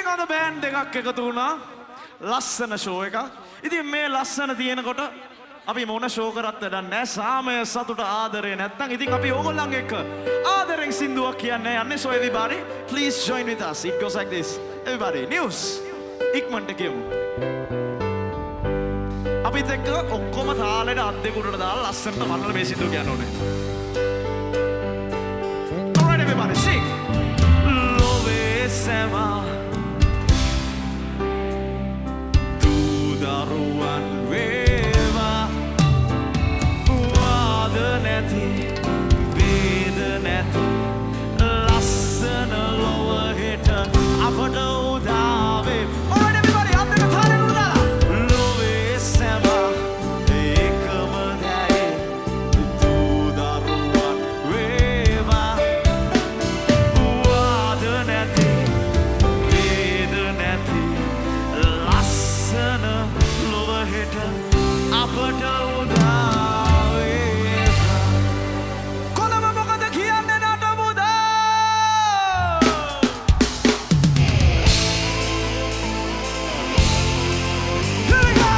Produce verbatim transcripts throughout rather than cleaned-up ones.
ඉතින් අද බෑන්ඩ් එකක් එකතු වුණා. ලස්සන ෂෝ එකක්. ඉතින් මේ ලස්සන තියෙනකොට අපි මොන ෂෝ කරත් වැඩක් නැහැ. සාමය සතුට ආදරේ නැත්තම් ඉතින් අපි ඕගොල්ලන් එක්ක ආදරෙන් සින්දුවක් කියන්නේ යන්නේ. So everybody please join with us. It goes like this. Everybody news. ඉක්මනට කියමු. අපිත් එක්ක ඔක්කොම තාලෙට අත් දෙක උඩට දාලා ලස්සනට මල්ලල මේ සින්දුව කියන්න ඕනේ. All right everybody sing. Love sema tu daruwan weva wad නැති වේද නැති ලස්සන ලොව හෙට අපට උදාවේ. All right everybody අත් දෙක තාලෙට උඩ දාලා love sema එකම දැයි tu daruwan weva wad නැති වේද නැති ලස්සන ලොව හෙට අපට උදාවේ. කොළඹ මොකද කියන්නේ නටමුදා? Here we go!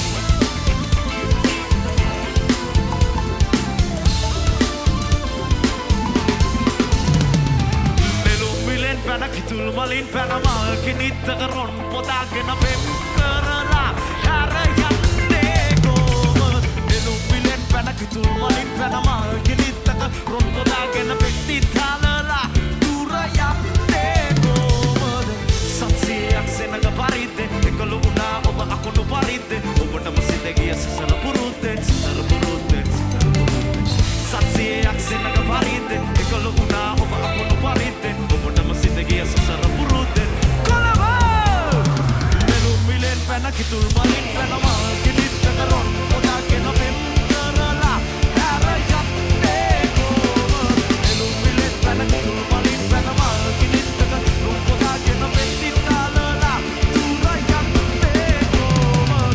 නෙළුම් මිලෙන් පැන කිතුල් මලින් පැන මල් කිනිත්තක රොන් පොදාගෙන පෙම් කරලා හැර යන්නේ කොහොමද? නෙළුම් මිලෙන් පැන කිතුල් මලින් පැන මල් කිනිත්තක රොන් පොදාගෙන පෙට්ටි තාලලා දුර යන්නේ කොහොමද? සත්‍යයක් සෙනග පරිද්දේ එකලු වුණා ඔබ අකුණු පරිද්දේ ඔබටම සිත ගිය සසර පුරුද්දේ සසර පුරුද්දේ සසර පුරුද්දේ සත්‍යයක් සෙනග පරිද්දේ එකලු වුණා ඔබ අකුණු පරිද්දේ ඔබටම සිත ගිය සසර පුරුද්දේ. කොළඹ නෙළුම් මිලෙන් පැන කිතුල් මලින් පැන මල් කිනිත්තක රොන් පොදාගෙන පෙම් කරලා හැර යන්නේ කොහොමද? නෙළුම් මිලෙන් පැන කිතුල් මලින් පැන මල් කිනිත්තක රොන් පොදාගෙන පෙට්ටි තාලලා දුර යන්නේ කොහොමද?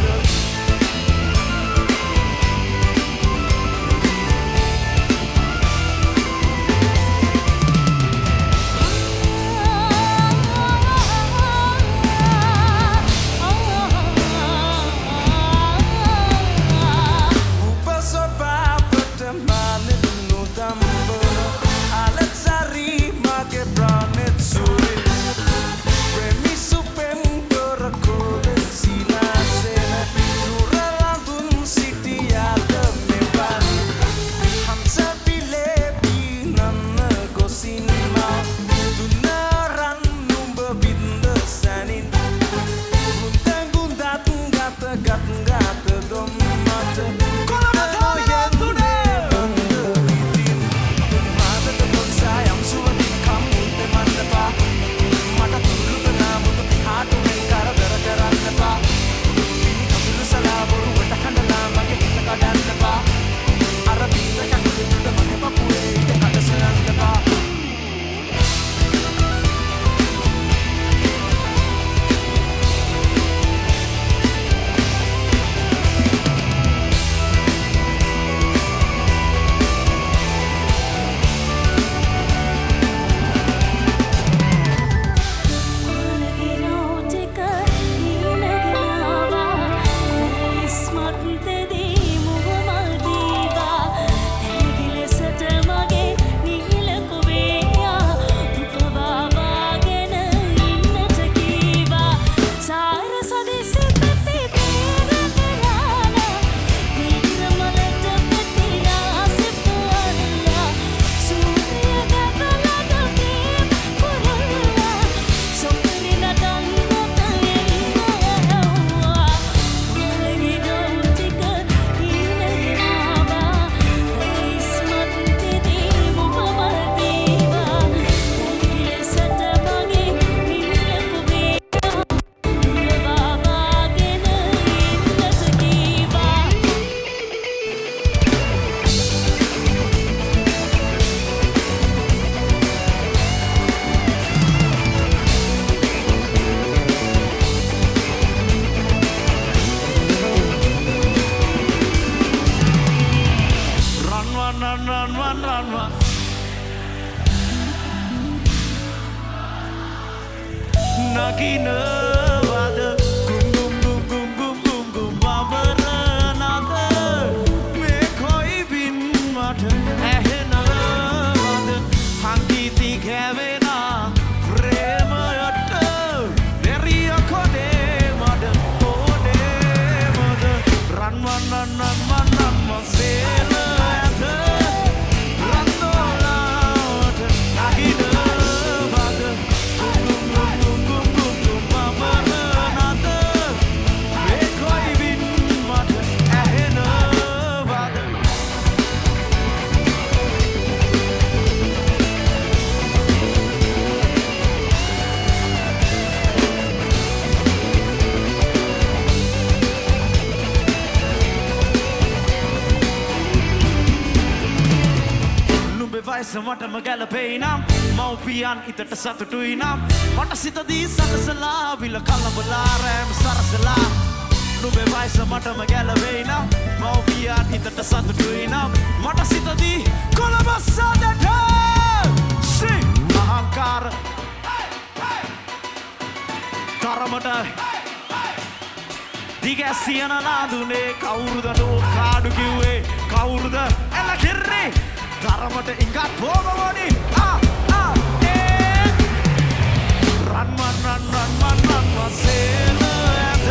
නගිනවද ගුම් ගුම් ගුම් ගුම් ගුම් ගුම් බබරනද මේ කොයි බින් මට ඇහෙනවද හංගීති කැවෙනා ප්‍රේමයට දෙරිය කොනේ මඩ ඕනේමද රන්වන් නන්නන් මන්නන් මසේල ඇත රන්දෝලාට නගිනවද වයස මටම ගැලපෙයි නම් මව්පියන් ඉතට සතුටුයි නම් මට සිතදී සකසලා විල කලඹලා රෑම සරසලා නුඹේ වයස මටම ගැලපෙයි නම් මව්පියන් ඉතට සතුටුයි නම් මට සිතදී කොළඹ සදට සි අහංකාර තරමට දිගැසියන ලාදුනේ කවුරුද නෝ කාඩු කිව්වේ කවුරුද එල කිරේ තරමට ඉංගත් බෝගවනි ආ ආ ඒ රන්මන් රන්මන් මන් මන් මසේල ඇත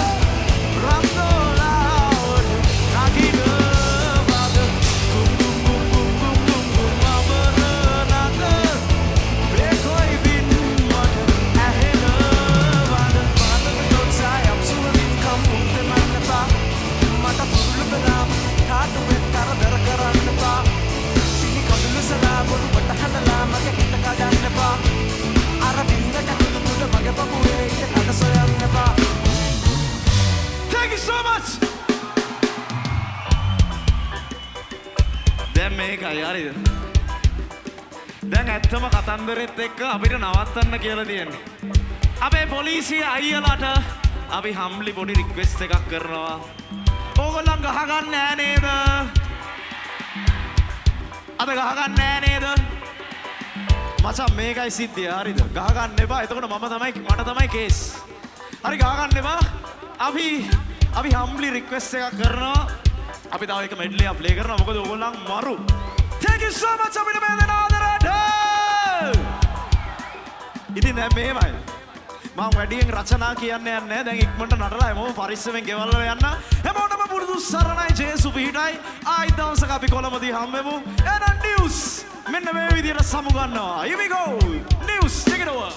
රන්දෝලාවට නගිනවද කුම් කුම් කුම් කුම් කුම් කුම් කුම් බබරනද මේ කොයි බින් මට ඇහෙනවද පාදක දොත්සයි අප්සුවලින් කම්පුම් දෙමන්න පා මට පුරුළු බලාම කාටු වෙත් කරදර කරන්න පා සලා බොරු වට හදලා මගේ හිත කඩන්න එපා අර බින්දට තුඩු තුඩ මගේ පපුවේ ඉත කඩ සොයන්න එපා Thank you so much දැන් මේකයි හරිද දැන් ඇත්තම කතන්දරෙත් එක්ක අපිට නවත්තන්න කියලා තියෙන්නේ අපේ පොලිසිය අයියලාට අපි හම්ලි පොඩි රික්වෙස්ට් එකක් කරනවා ඕගොල්ලන් ගහගන්න නෑ නේද අද ගහගන්න නෑ නේද මචං මේකයි සිද්ධිය හරිද ගහගන්න එපා එතකොට මම තමයි මට තමයි කේස් හරි ගහගන්න එපා අපි අපි හම්බලි රික්වෙස්ට් එකක් කරනවා අපි තව එක මෙඩ්ලි එකක් ප්ලේ කරනවා මොකද ඕගොල්ලන් මරු thank you so much අපිට මේ දෙන ආදරයට ඉතින් දැන් මෙහෙමයි මම වැඩියෙන් රචනා කියන්න යන්නේ නැහැ දැන් ඉක්මනට නටලා හැමෝම පරිස්සමෙන් ගෙවල් වල යන්න හැමෝටම පුරුදු සරණයි ජේසු පිහිටයි ආයි දවසක අපි කොළඹදී හම්බෙමු එහෙනම් නිවුස් මෙන්න මේ විදියට සමු ගන්නවා here we go news take it over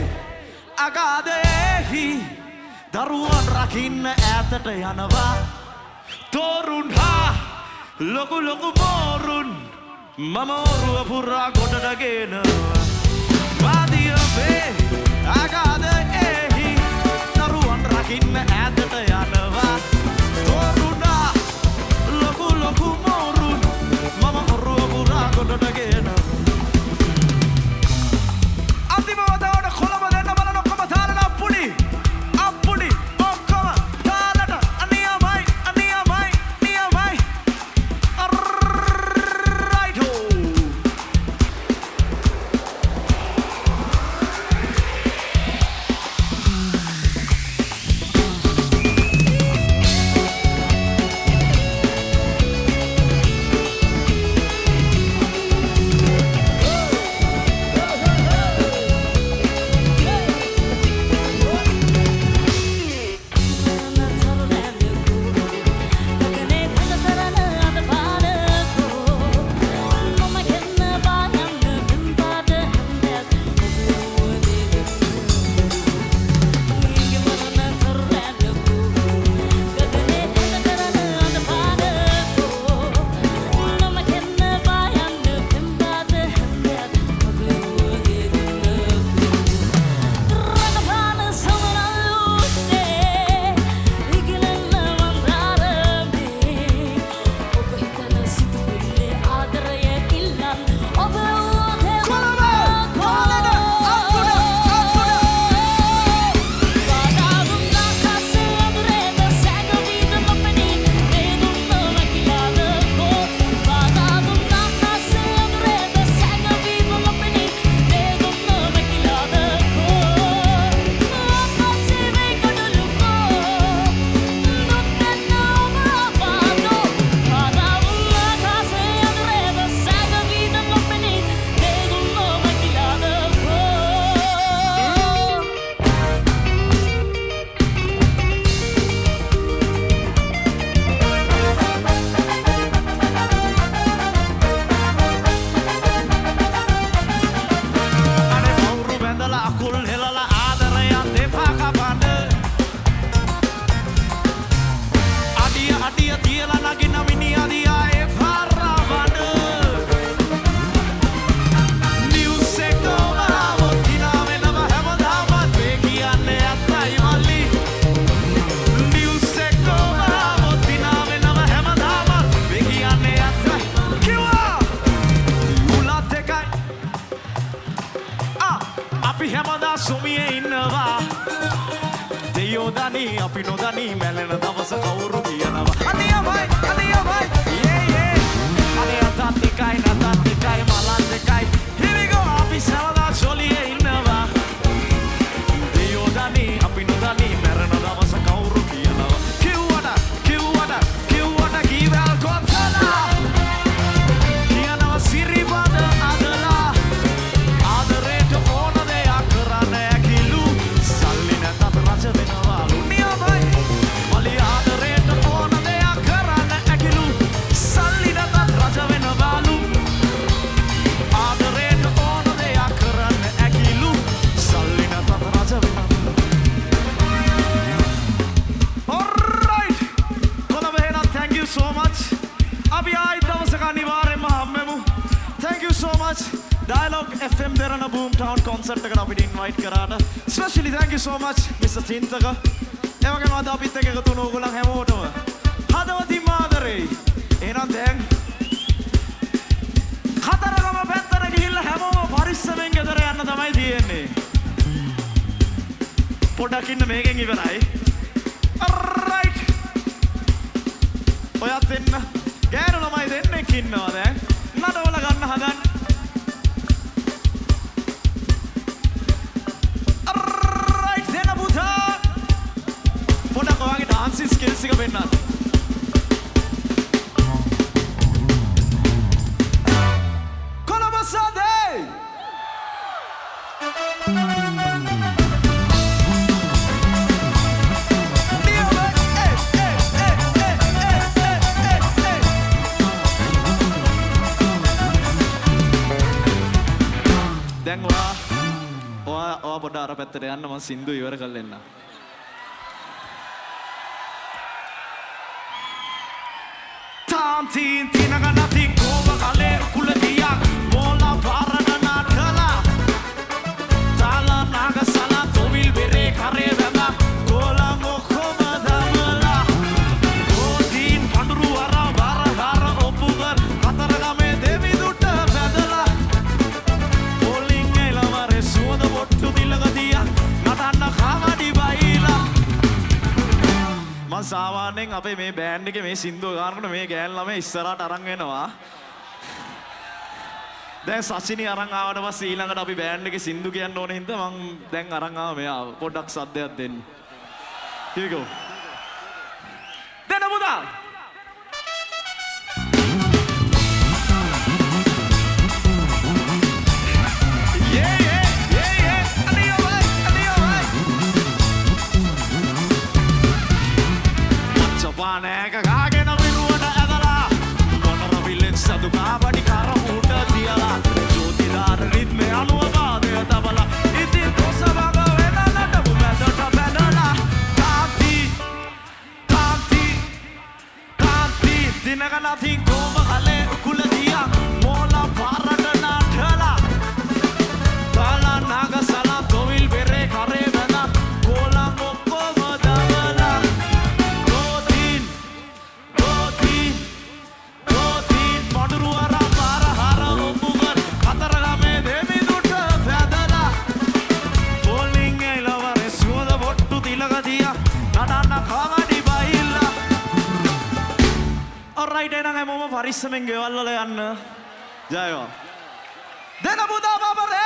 දරුවන් රකින්න ඈතට යනවා තෝරුන් හා ලොකු ලොකු මෝරුන් මම ඔරුව පුරා ගොඩනගෙන වාදිය වේ ආගාද එහි දරුවන් රකින්න ඈතට යනවා තෝරුන් හා ලොකු ලොකු මෝරුන් මම ඔරුව පුරා ගොඩනගෙන අන්තිම වතාවට කොළඹ දෙන්න බලන ඔක්කොම තාලන අප්පුඩි අප්පුඩි ඔක්කොම තාලට අනියමයි අනියමයි නියමයි right ho so much Mister Tintaka ඒ වගේම අද අපිත් එක්ක එකතු වුණ ඕගොල්ලන් හැමෝටම හදවතින් ආදරෙයි එහෙනම් දැන් කතරගම පැත්තට ගිහිල්ලා හැමෝම පරිස්සමෙන් ගෙදර යන්න තමයි තියෙන්නේ පොඩක් ඉන්න මේකෙන් ඉවරයි right ඔයත් එන්න ගෑනු ළමයි දෙන්නෙක් ඉන්නවා දැන් නඩවල ගන්න හදන්න dancing skills එක වෙන්නත් කොළඹ සාදේ දැන් ඔයා ඔයා ඔයා පොඩ අර පැත්තට යන්න මම සින්දු ඉවර කරලා එන්න Tantiin tinaga natin kova kale kuladiyak mola parada natala tala naga sala tovil bere kare dana kola mokhoma damala godin panduru ara bara bara opugar kataragame devi dutta pedala polling elamare suoda bottu dilagadiya natanna khamadi baila මම සාමාන්‍යයෙන් අපේ මේ band එකේ මේ සින්දුව ගන්නකොට මේ ගෑන් ළමයි ඉස්සරහට අරන් එනවා. දැන් සචිනි අරන් ආවට පස්සේ ඊළඟට අපි බෑන්ඩ් එකේ සින්දු කියන්න ඕනේ හින්දා මම දැන් අරන් ආවා මෙයා පොඩ්ඩක් සද්දයක් දෙන්න. Here we go. දෙන්න පුතා. Paneka kagena viruwana adala konara villen sadu kaapadi kara uta diyala jyotidar ritme anuwa baadaya tabala itin kosavaga vena nadabu madata badala taati taati taati dinaga nathin koma kale kuladiya mola parata nathala tala naga sala tovil bere kare bana kola mokkoma damala Alright, එහෙනම් හැමෝම පරිස්සමෙන් ගෙවල් වල යන්න. ජයවා. දෙන පුතා බබරේ